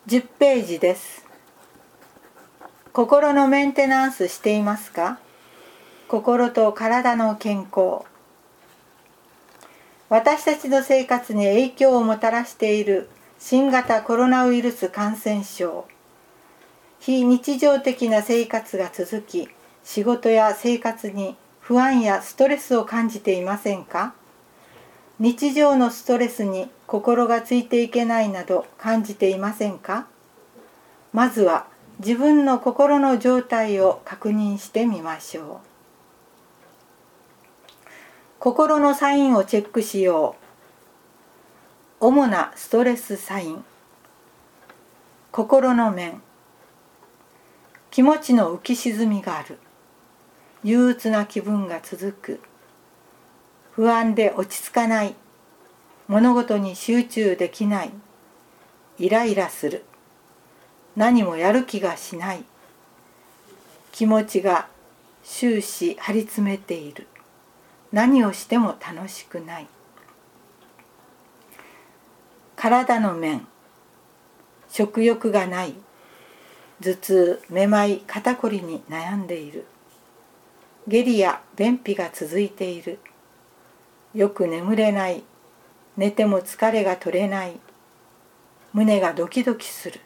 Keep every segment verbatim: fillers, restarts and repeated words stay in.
じゅっページです。心のメンテナンスしていますか？心と体の健康。私たちの生活に影響をもたらしている新型コロナウイルス感染症。非日常的な生活が続き、仕事や生活に不安やストレスを感じていませんか？日常のストレスに心がついていけないなど感じていませんか？まずは自分の心の状態を確認してみましょう。心のサインをチェックしよう。主なストレスサイン。心の面。気持ちの浮き沈みがある。憂鬱な気分が続く。不安で落ち着かない。物事に集中できない。イライラする。何もやる気がしない。気持ちが終始張り詰めている。何をしても楽しくない。体の面。食欲がない。頭痛、めまい、肩こりに悩んでいる。下痢や便秘が続いている。よく眠れない。寝ても疲れが取れない。胸がドキドキする。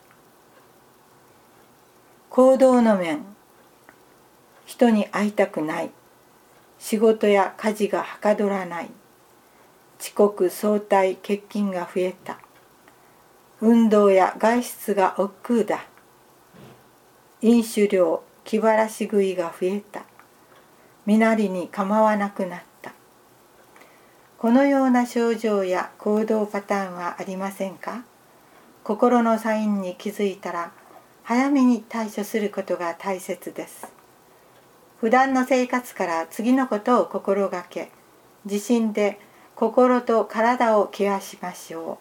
行動の面。人に会いたくない。仕事や家事がはかどらない。遅刻、早退、欠勤が増えた。運動や外出が億劫だ。飲酒量、気晴らし食いが増えた。身なりに構わなくなった。このような症状や行動パターンはありませんか？心のサインに気づいたら早めに対処することが大切です。普段の生活から次のことを心がけ、自身で心と体をケアしましょ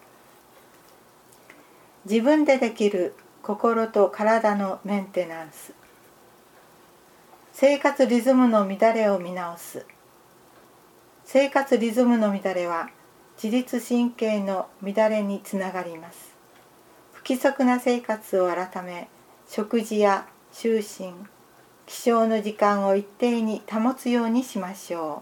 う。自分でできる心と体のメンテナンス。生活リズムの乱れを見直す。生活リズムの乱れは自律神経の乱れにつながります。不規則な生活を改め、食事や就寝、起床の時間を一定に保つようにしましょ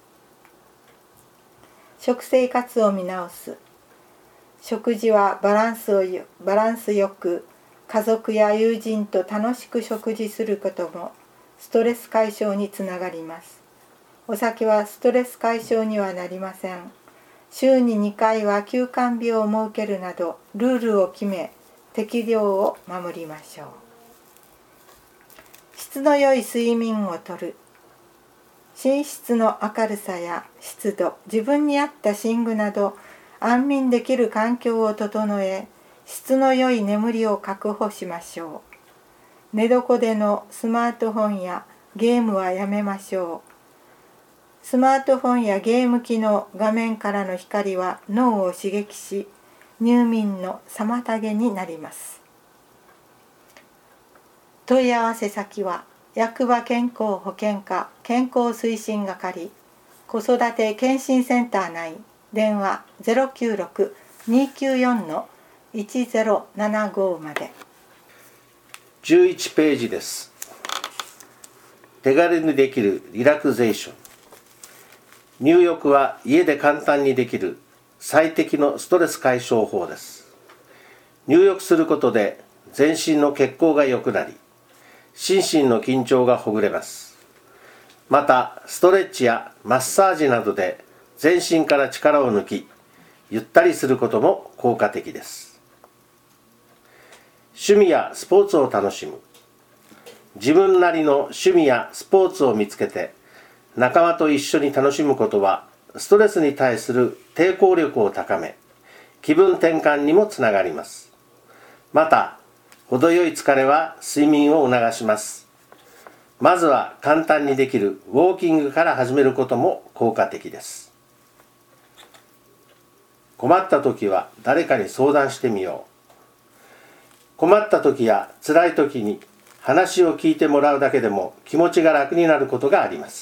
う。食生活を見直す。食事はバランスをバランスよく、家族や友人と楽しく食事することもストレス解消につながります。お酒はストレス解消にはなりません。週ににかいは休肝日を設けるなどルールを決め、適量を守りましょう。質の良い睡眠をとる。寝室の明るさや湿度、自分に合った寝具など安眠できる環境を整え、質の良い眠りを確保しましょう。寝床でのスマートフォンやゲームはやめましょう。スマートフォンやゲーム機の画面からの光は脳を刺激し、入眠の妨げになります。問い合わせ先は役場健康保険課健康推進係子育て健診センター内、電話 ゼロきゅうろく にきゅうよん いちゼロななご まで。 じゅういちページです。手軽にできるリラクゼーション。入浴は家で簡単にできる最適のストレス解消法です。入浴することで全身の血行が良くなり、心身の緊張がほぐれます。また、ストレッチやマッサージなどで全身から力を抜き、ゆったりすることも効果的です。趣味やスポーツを楽しむ。自分なりの趣味やスポーツを見つけて、仲間と一緒に楽しむことは、ストレスに対する抵抗力を高め、気分転換にもつながります。また、程よい疲れは睡眠を促します。まずは簡単にできるウォーキングから始めることも効果的です。困った時は誰かに相談してみよう。困った時や辛い時に話を聞いてもらうだけでも気持ちが楽になることがあります。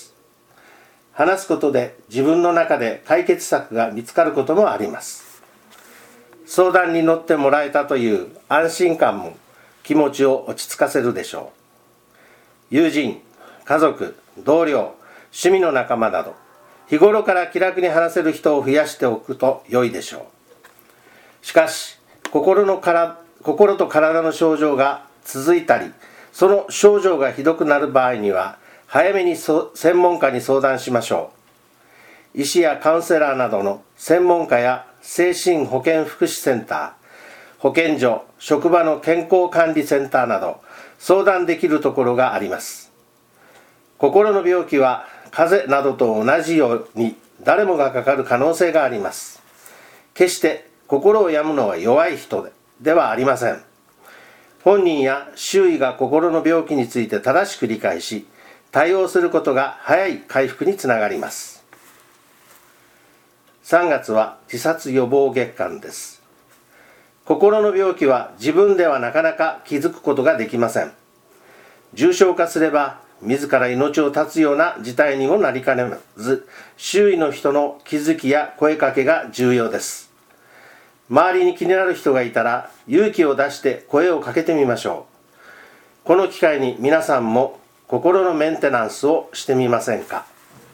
話すことで自分の中で解決策が見つかることもあります。 相談に乗ってもらえたという安心感も気持ちを落ち着かせるでしょう。友人、家族、同僚、趣味の仲間など、日頃から気楽に話せる人を増やしておくと良いでしょう。しかし、心のから心と体の症状が続いたり、その症状がひどくなる場合には、早めに専門家に相談しましょう。医師やカウンセラーなどの専門家や精神保健福祉センター、保健所、職場の健康管理センターなど、相談できるところがあります。心の病気は風邪などと同じように誰もがかかる可能性があります。決して心を病むのは弱い人でではありません。本人や周囲が心の病気について正しく理解し、対応することが早い回復につながります。さんがつは自殺予防月間です。心の病気は自分ではなかなか気づくことができません。重症化すれば自ら命を絶つような事態にもなりかねず、周囲の人の気づきや声かけが重要です。周りに気になる人がいたら勇気を出して声をかけてみましょう。この機会に皆さんも心のメンテナンスをしてみませんか。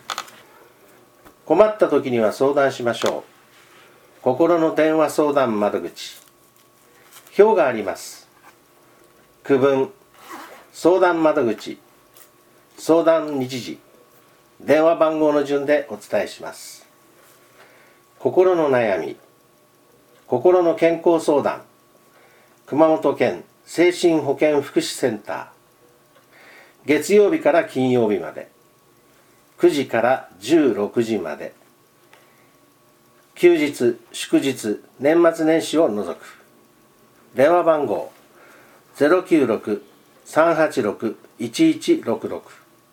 困った時には相談しましょう。心の電話相談窓口。表があります。区分、相談窓口、相談日時、電話番号の順でお伝えします。心の悩み、心の健康相談、熊本県精神保健福祉センター、月曜日から金曜日まで、くじからじゅうろくじまで、休日、祝日、年末年始を除く。電話番号 ゼロきゅうろく さんはちろく いちいちろくろく。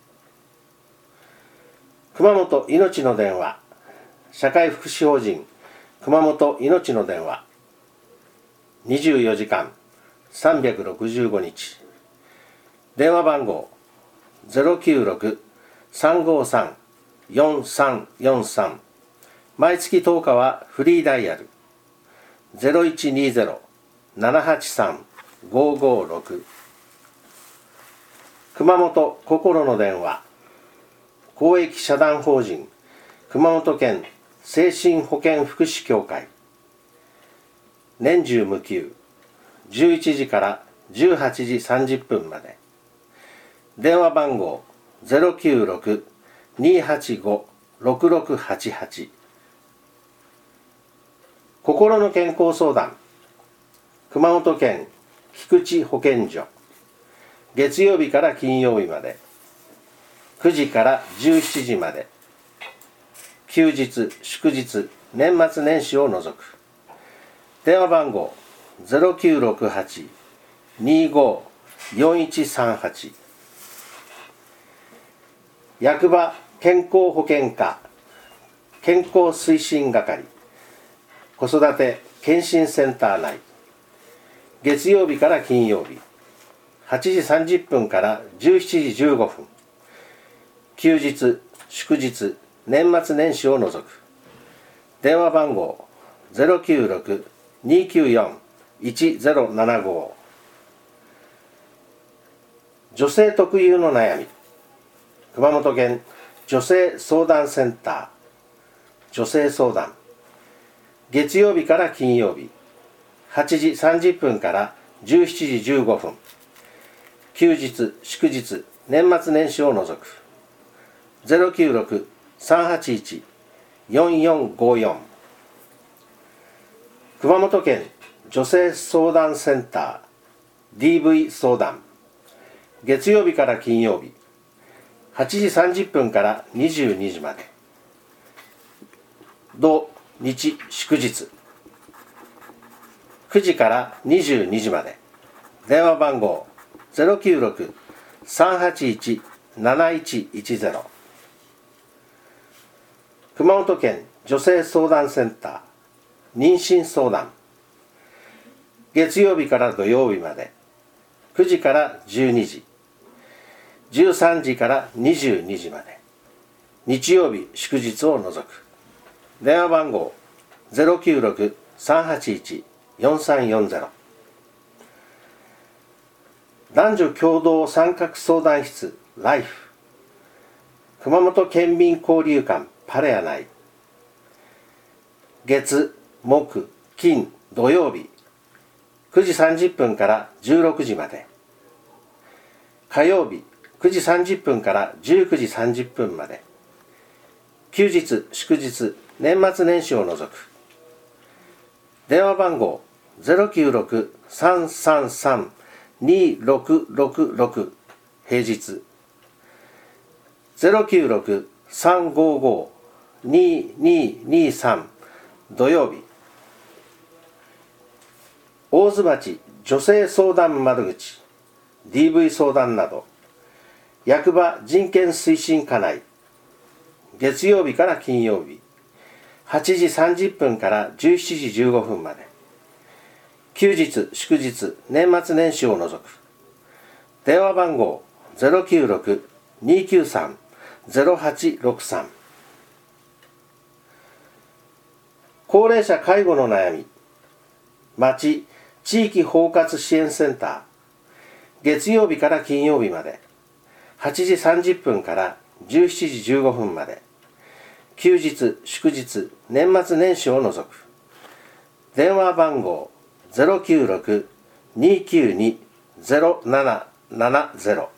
熊本いのちの電話、社会福祉法人熊本いのちの電話、にじゅうよじかんさんびゃくろくじゅうごにち。電話番号 ゼロきゅうろく さんごさん よんさんよんさん。毎月とおかはフリーダイヤル ゼロいちにゼロ ななはちさん ごごろく。熊本心の電話、公益社団法人熊本県精神保健福祉協会、年中無休、じゅういちじからじゅうはちじさんじゅっぷんまで。電話番号 ゼロきゅうろく にーはちご ろくろくはちはち。心の健康相談、熊本県菊池保健所、月曜日から金曜日まで、くじからじゅうしちじまで、休日、祝日、年末年始を除く。電話番号 ゼロきゅうろくはち にーご よんいちさんはち。役場健康保険課健康推進係、子育て健診センター内、月曜日から金曜日、はちじさんじゅっぷんからじゅうしちじじゅうごふん、休日、祝日、年末年始を除く。電話番号 ゼロきゅうろく にーきゅうよん いちゼロななご。女性特有の悩み、熊本県女性相談センター、女性相談、月曜日から金曜日、はちじさんじゅっぷんからじゅうしちじじゅうごふん、休日、祝日、年末年始を除く。ゼロきゅうろく さんはちいち よんよんごよん。熊本県女性相談センター ディーブイ 相談、月曜日から金曜日、はちじさんじゅっぷんからにじゅうにじまで、土日祝日、くじからにじゅうにじまで。電話番号 ゼロきゅうろく さんはちいち なないちいちゼロ。熊本県女性相談センター妊娠相談、月曜日から土曜日まで、くじからじゅうにじ、じゅうさんじからにじゅうにじまで、日曜日祝日を除く。電話番号 ゼロきゅうろく さんはちいちよんさんよんゼロ。男女共同参画相談室ライフ熊本県民交流館パレア内、月木金土曜日くじさんじゅっぷんからじゅうろくじまで、火曜日くじさんじゅっぷんからじゅうくじさんじゅっぷんまで、休日祝日年末年始を除く。電話番号 ゼロきゅうろく さんさんさん にろくろくろく 平日、ゼロきゅうろく さんごご にににさん土曜日、大津町女性相談窓口 ディーブイ 相談など、役場人権推進課内、月曜日から金曜日はちじさんじゅっぷんからじゅうしちじじゅうごふんまで、休日祝日年末年始を除く。電話番号 ゼロきゅうろく にきゅうさん ゼロはちろくさん。高齢者介護の悩み、町地域包括支援センター、月曜日から金曜日まではちじさんじゅっぷんからじゅうしちじじゅうごふんまで、休日祝日年末年始を除く。電話番号 ゼロきゅうろく にきゅうに ゼロななななゼロ。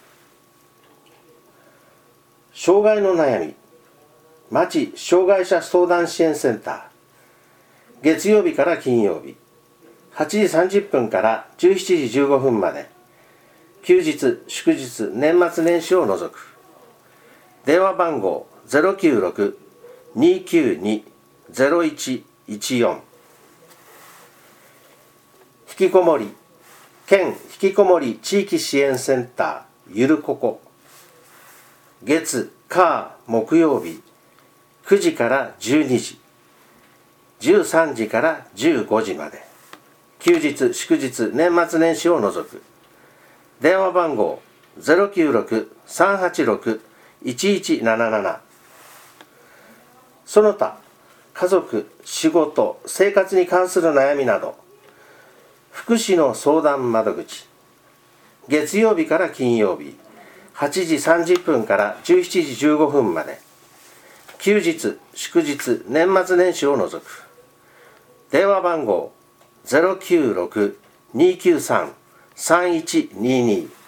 障害の悩み、町障害者相談支援センター、月曜日から金曜日はちじさんじゅっぷんからじゅうしちじじゅうごふんまで、休日祝日年末年始を除く。電話番号 ゼロきゅうろく にきゅうに ゼロいちいちよん。引きこもり県引きこもり地域支援センターゆるここ、月火木曜日くじからじゅうにじ、じゅうさんじからじゅうごじまで、休日祝日年末年始を除く。電話番号 ゼロきゅうろく さんはちろく いちいちなななな。その他家族、仕事、生活に関する悩みなど、福祉の相談窓口、月曜日から金曜日はちじさんじゅっぷんからじゅうしちじじゅうごふんまで、休日祝日年末年始を除く。電話番号 ゼロきゅうろく にきゅうさん さんいちにに。